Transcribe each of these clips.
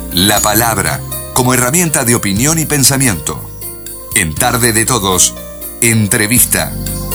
La palabra como herramienta de opinión y pensamiento. En Tarde de Todos, entrevista.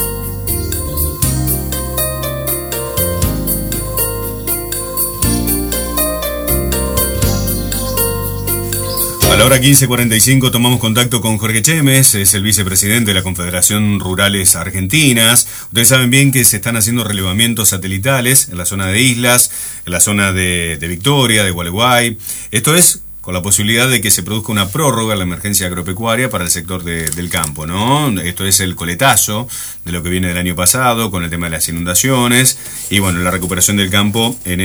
A la hora 15:45 tomamos contacto con Jorge Chemes, es el vicepresidente de la Confederación Rurales Argentinas. Ustedes saben bien que se están haciendo relevamientos satelitales en la zona de Islas, en la zona de Victoria, de Gualeguay. Esto es con la posibilidad de que se produzca una prórroga en la emergencia agropecuaria para el sector del campo, ¿no? Esto es el coletazo de lo que viene del año pasado, con el tema de las inundaciones y, bueno, la recuperación del campo en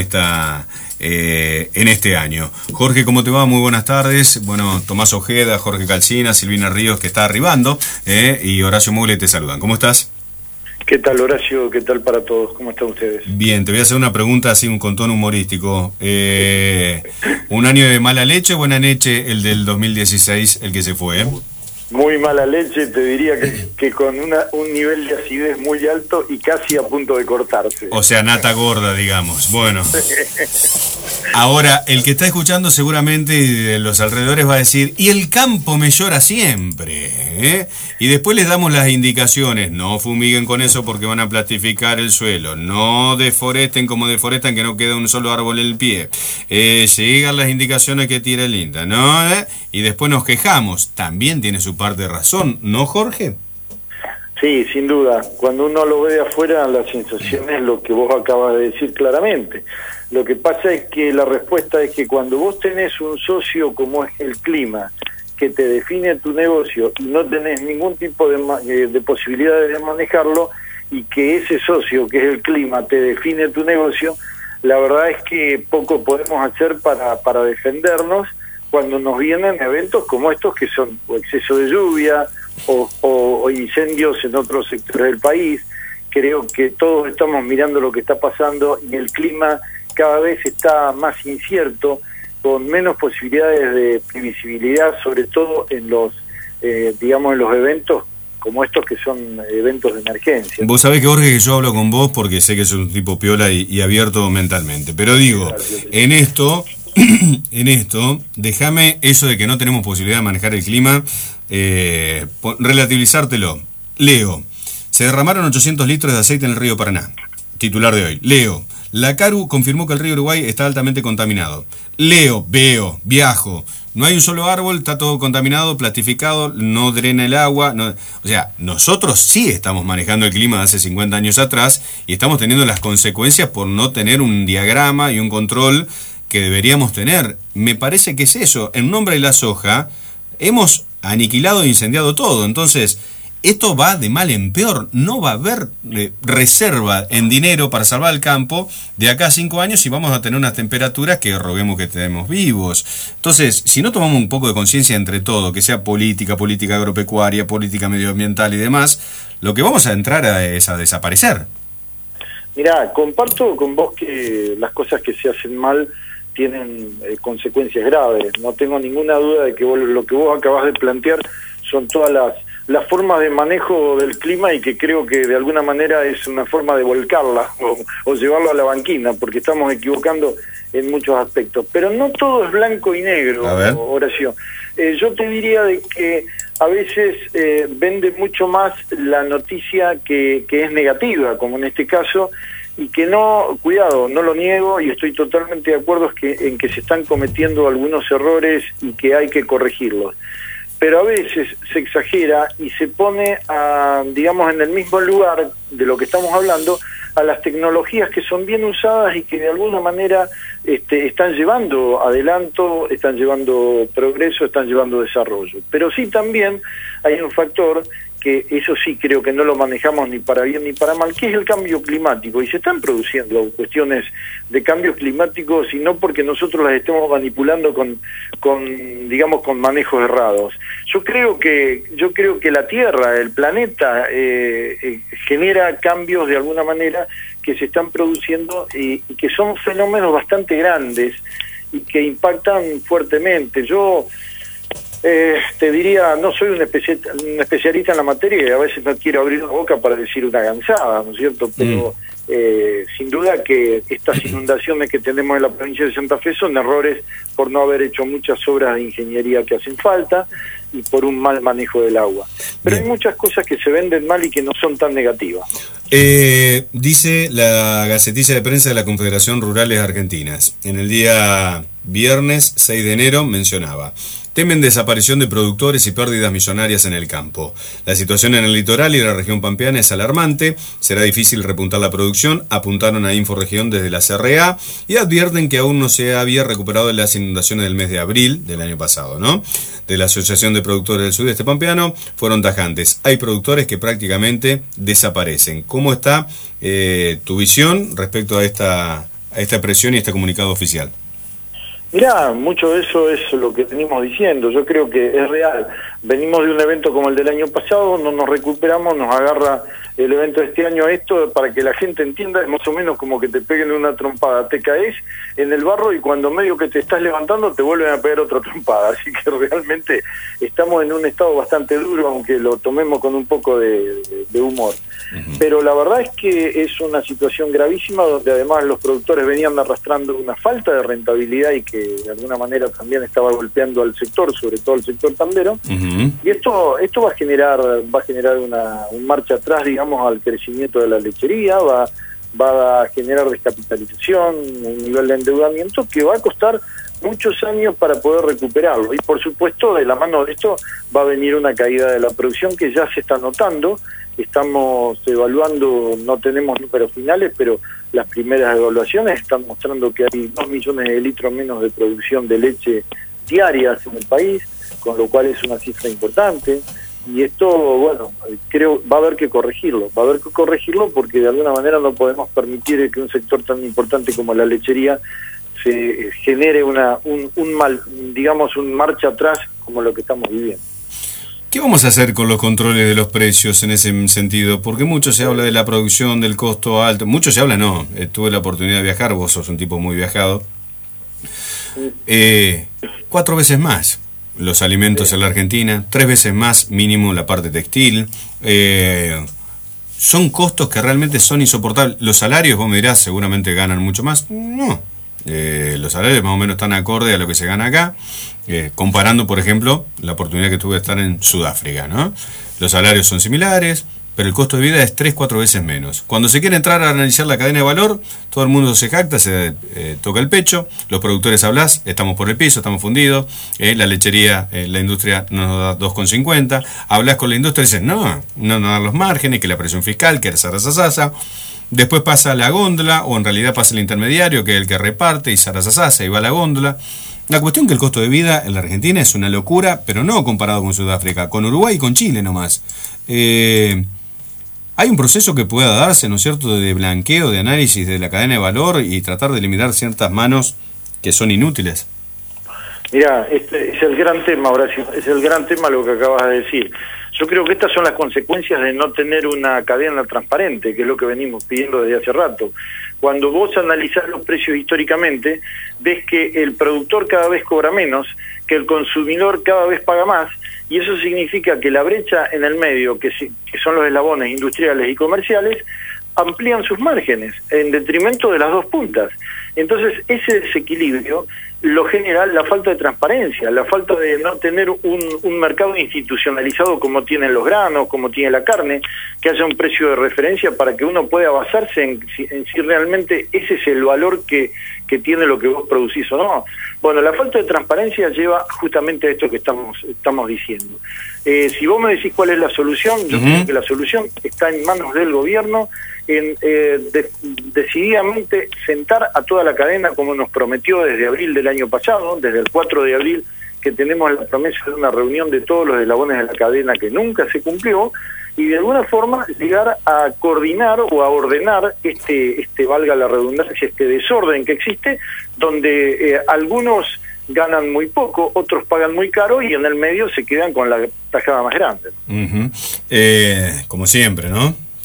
este año. Jorge, ¿cómo te va? Muy buenas tardes. Bueno, Tomás Ojeda, Jorge Calcina, Silvina Ríos, que está arribando, y Horacio Mugle te saludan. ¿Cómo estás? ¿Qué tal, Horacio? ¿Qué tal para todos? ¿Cómo están ustedes? Bien, te voy a hacer una pregunta así, con tono humorístico. ¿Un año de mala leche o buena leche el del 2016, el que se fue? Muy mala leche, te diría que con un nivel de acidez muy alto y casi a punto de cortarse. O sea, nata gorda, digamos. Bueno. Ahora, el que está escuchando seguramente de los alrededores va a decir, y el campo me llora siempre, ¿eh? Y después les damos las indicaciones, no fumiguen con eso porque van a plastificar el suelo, no deforesten como deforestan que no queda un solo árbol en el pie, sigan las indicaciones que tira el INTA, ¿no? Y después nos quejamos, también tiene su parte de razón, ¿no, Jorge? Sí, sin duda. Cuando uno lo ve de afuera, la sensación es lo que vos acabas de decir claramente. Lo que pasa es que la respuesta es que cuando vos tenés un socio como es el clima, que te define tu negocio y no tenés ningún tipo de posibilidades de manejarlo, y que ese socio, que es el clima, te define tu negocio, la verdad es que poco podemos hacer para defendernos cuando nos vienen eventos como estos, que son o exceso de lluvia o incendios en otros sectores del país. Creo que todos estamos mirando lo que está pasando y el clima cada vez está más incierto, con menos posibilidades de previsibilidad, sobre todo en los, digamos, en los eventos como estos que son eventos de emergencia. Vos sabés que, Jorge, que yo hablo con vos porque sé que sos un tipo piola y abierto mentalmente, pero digo, en esto, déjame eso de que no tenemos posibilidad de manejar el clima, relativizártelo. Leo, se derramaron 800 litros de aceite en el río Paraná. Titular de hoy. Leo, la CARU confirmó que el río Uruguay está altamente contaminado. Leo, veo, viajo. No hay un solo árbol, está todo contaminado, plastificado, no drena el agua. No, o sea, nosotros sí estamos manejando el clima de hace 50 años atrás y estamos teniendo las consecuencias por no tener un diagrama y un control que deberíamos tener. Me parece que es eso. En nombre de la soja, hemos aniquilado e incendiado todo. Entonces, esto va de mal en peor. No va a haber reserva en dinero para salvar el campo de acá a 5 años y vamos a tener unas temperaturas que roguemos que estemos vivos. Entonces, si no tomamos un poco de conciencia entre todo, que sea política agropecuaria, política medioambiental y demás, lo que vamos a entrar es a desaparecer. Mirá, comparto con vos que las cosas que se hacen mal tienen consecuencias graves. No tengo ninguna duda de que lo que vos acabás de plantear son todas las formas de manejo del clima, y que creo que de alguna manera es una forma de volcarla o llevarlo a la banquina, porque estamos equivocando en muchos aspectos. Pero no todo es blanco y negro, Horacio. Yo te diría de que a veces vende mucho más la noticia que es negativa, como en este caso, y que no, cuidado, no lo niego y estoy totalmente de acuerdo en que se están cometiendo algunos errores y que hay que corregirlos. Pero a veces se exagera y se pone, digamos, en el mismo lugar de lo que estamos hablando, a las tecnologías que son bien usadas y que de alguna manera están llevando adelanto, están llevando progreso, están llevando desarrollo. Pero sí también hay un factor que eso sí creo que no lo manejamos ni para bien ni para mal, que es el cambio climático. Y se están produciendo cuestiones de cambios climáticos, y no porque nosotros las estemos manipulando con digamos, con manejos errados. Yo creo que la Tierra, el planeta, genera cambios de alguna manera que se están produciendo y que son fenómenos bastante grandes y que impactan fuertemente. Yo Te diría, no soy un especialista en la materia y a veces no quiero abrir la boca para decir una gansada, ¿no es cierto? Pero sin duda que estas inundaciones que tenemos en la provincia de Santa Fe son errores por no haber hecho muchas obras de ingeniería que hacen falta y por un mal manejo del agua. Pero hay muchas cosas que se venden mal y que no son tan negativas. Dice la Gacetilla de Prensa de la Confederación Rurales Argentinas, en el día viernes 6 de enero mencionaba: temen desaparición de productores y pérdidas millonarias en el campo. La situación en el litoral y la región pampeana es alarmante, será difícil repuntar la producción, apuntaron a Inforegión desde la CRA y advierten que aún no se había recuperado de las inundaciones del mes de abril del año pasado, ¿no? De la Asociación de Productores del Sudeste Pampeano fueron tajantes. Hay productores que prácticamente desaparecen. ¿Cómo está tu visión respecto a esta presión y este comunicado oficial? Mirá, mucho de eso es lo que venimos diciendo. Yo creo que es real. Venimos de un evento como el del año pasado, no nos recuperamos, nos agarra el evento de este año esto, para que la gente entienda, es más o menos como que te peguen una trompada, te caes en el barro y cuando medio que te estás levantando te vuelven a pegar otra trompada, así que realmente estamos en un estado bastante duro, aunque lo tomemos con un poco de humor. Pero la verdad es que es una situación gravísima, donde además los productores venían arrastrando una falta de rentabilidad y que de alguna manera también estaba golpeando al sector, sobre todo al sector tambero. Y esto va a generar un marcha atrás, digamos, al crecimiento de la lechería, va a generar descapitalización, un nivel de endeudamiento que va a costar muchos años para poder recuperarlo. Y por supuesto, de la mano de esto va a venir una caída de la producción que ya se está notando. Estamos evaluando, no tenemos números finales, pero las primeras evaluaciones están mostrando que hay 2 millones de litros menos de producción de leche diarias en el país, con lo cual es una cifra importante. Y esto, bueno, creo va a haber que corregirlo, porque de alguna manera no podemos permitir que un sector tan importante como la lechería se genere un marcha atrás como lo que estamos viviendo. ¿Qué vamos a hacer con los controles de los precios en ese sentido? Porque mucho se habla de la producción, del costo alto. Mucho se habla, no. Tuve la oportunidad de viajar, vos sos un tipo muy viajado. 4 veces más los alimentos en la Argentina, 3 veces más mínimo la parte textil. Son costos que realmente son insoportables. Los salarios, vos me dirás, seguramente ganan mucho más. No. Los salarios más o menos están acorde a lo que se gana acá, comparando, por ejemplo, la oportunidad que tuve de estar en Sudáfrica, ¿no? Los salarios son similares, pero el costo de vida es 3-4 veces menos. Cuando se quiere entrar a analizar la cadena de valor, todo el mundo se jacta, se toca el pecho, los productores hablás, estamos por el piso, estamos fundidos, la lechería, la industria nos da 2,50, hablás con la industria y dices, no dan los márgenes, que la presión fiscal, que zarazazaza. Después pasa la góndola, o en realidad pasa el intermediario, que es el que reparte, y zarazazaza, y va la góndola. La cuestión que el costo de vida en la Argentina es una locura, pero no comparado con Sudáfrica, con Uruguay y con Chile nomás. Hay un proceso que pueda darse, ¿no es cierto?, de blanqueo, de análisis de la cadena de valor y tratar de eliminar ciertas manos que son inútiles. Mirá, este es el gran tema, Horacio, es el gran tema lo que acabas de decir. Yo creo que estas son las consecuencias de no tener una cadena transparente, que es lo que venimos pidiendo desde hace rato. Cuando vos analizás los precios históricamente, ves que el productor cada vez cobra menos, que el consumidor cada vez paga más, y eso significa que la brecha en el medio, que son los eslabones industriales y comerciales, amplían sus márgenes en detrimento de las dos puntas. Entonces, ese desequilibrio lo genera la falta de transparencia, la falta de no tener un mercado institucionalizado como tienen los granos, como tiene la carne, que haya un precio de referencia para que uno pueda basarse en si realmente ese es el valor que tiene lo que vos producís o no. Bueno, la falta de transparencia lleva justamente a esto que estamos diciendo. Si vos me decís cuál es la solución, yo creo que la solución está en manos del gobierno, en decididamente sentar a toda la cadena como nos prometió desde abril del año pasado, desde el 4 de abril, que tenemos la promesa de una reunión de todos los eslabones de la cadena que nunca se cumplió, y de alguna forma llegar a coordinar o a ordenar valga la redundancia, este desorden que existe, donde algunos ganan muy poco, otros pagan muy caro y en el medio se quedan con la tajada más grande. Como siempre, ¿no?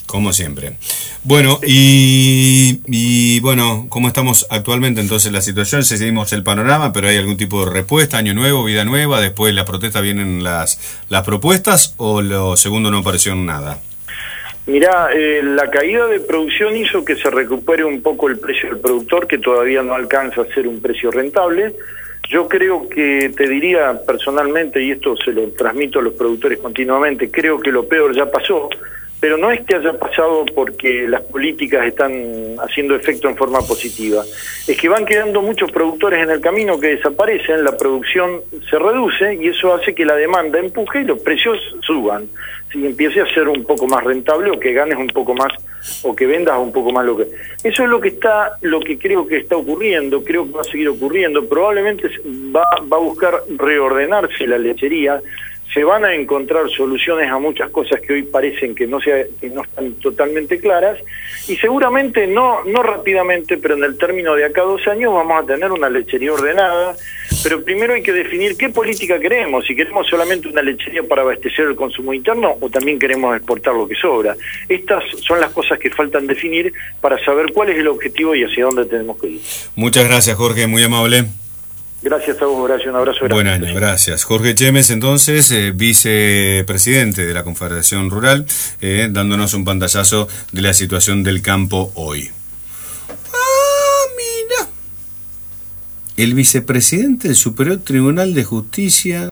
Como siempre. Bueno, y bueno, ¿cómo estamos actualmente entonces la situación? Seguimos el panorama, pero ¿hay algún tipo de respuesta? ¿Año nuevo, vida nueva? ¿Después de la protesta vienen las propuestas? ¿O lo segundo no apareció en nada? Mirá, la caída de producción hizo que se recupere un poco el precio del productor, que todavía no alcanza a ser un precio rentable. Yo creo que, te diría personalmente, y esto se lo transmito a los productores continuamente, creo que lo peor ya pasó, pero no es que haya pasado porque las políticas están haciendo efecto en forma positiva. Es que van quedando muchos productores en el camino que desaparecen, la producción se reduce y eso hace que la demanda empuje y los precios suban. Si empiece a ser un poco más rentable o que ganes un poco más o que vendas un poco más eso es lo que creo que está ocurriendo, creo que va a seguir ocurriendo. Probablemente va a buscar reordenarse la lechería. Se van a encontrar soluciones a muchas cosas que hoy parecen que no están totalmente claras y seguramente no rápidamente, pero en el término de acá a 2 años vamos a tener una lechería ordenada, pero primero hay que definir qué política queremos, si queremos solamente una lechería para abastecer el consumo interno o también queremos exportar lo que sobra. Estas son las cosas que faltan definir para saber cuál es el objetivo y hacia dónde tenemos que ir. Muchas gracias, Jorge, muy amable. Gracias a vos, Horacio, un abrazo grande. Buen año, gracias. Jorge Chemes, entonces, vicepresidente de la Confederación Rural, dándonos un pantallazo de la situación del campo hoy. Mira. El vicepresidente del Superior Tribunal de Justicia